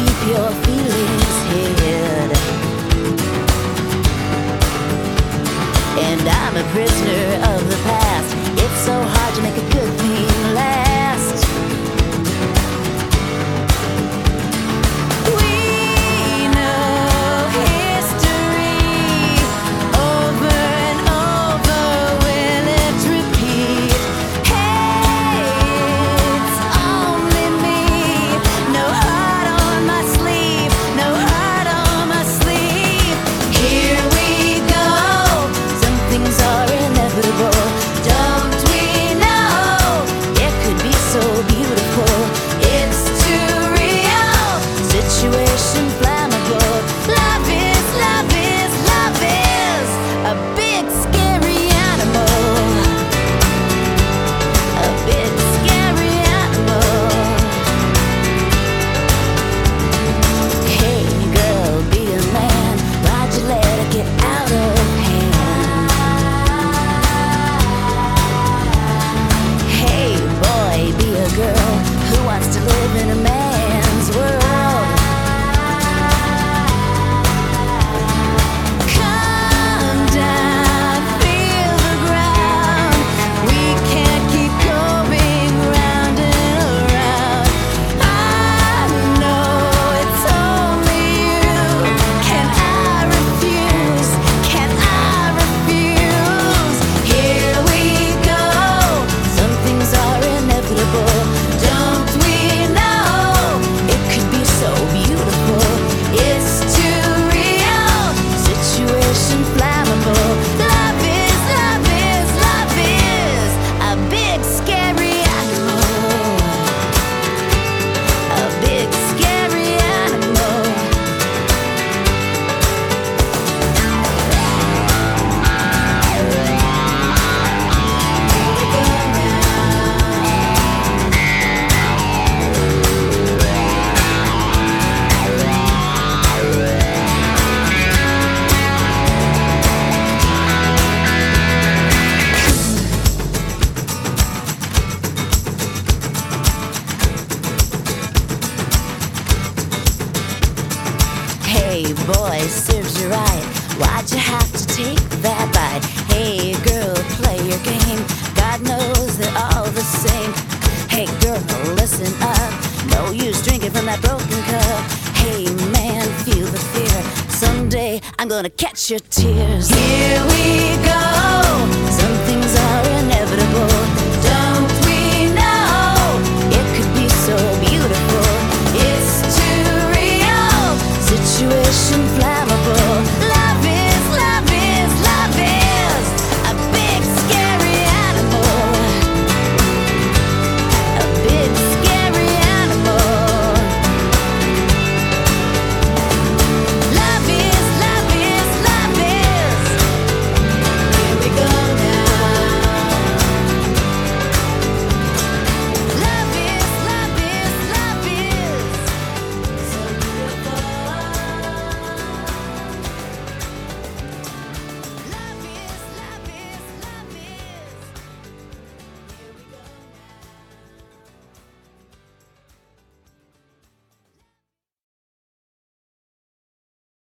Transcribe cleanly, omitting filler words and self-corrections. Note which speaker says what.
Speaker 1: keep your feelings hid. And I'm a prisoner of the past. It's so hard to make a good thing last. We know history over and over. Will it repeat? Hey, it's only me. No heart on my sleeve. No heart on my sleeve. Here we go. Some things are inevitable. Don't we know? It could be so beautiful. It's too real. Situation flammable. Love is, love is, love is a big scary animal. A big scary animal. Hey girl, be a man. Why'd you let it get out of hand? Hey boy, be a girl who wants to live in a man's world. Come down, feel the ground. We can't keep going round and around. I know it's only you. Can I refuse? Can I refuse? Here we go. Some things are inevitable. Don't we know? It could be so beautiful. It's too real. Situation flammable. Love is, love is, love is a big scary animal. A big scary animal. Hey boy, serves you right. Why'd you have to take that bite? Hey girl, play your game. God knows they're all the same. Hey girl, listen up. No use drinking from that broken cup. Hey man, feel the fear. Someday I'm gonna catch your tears. Here we go.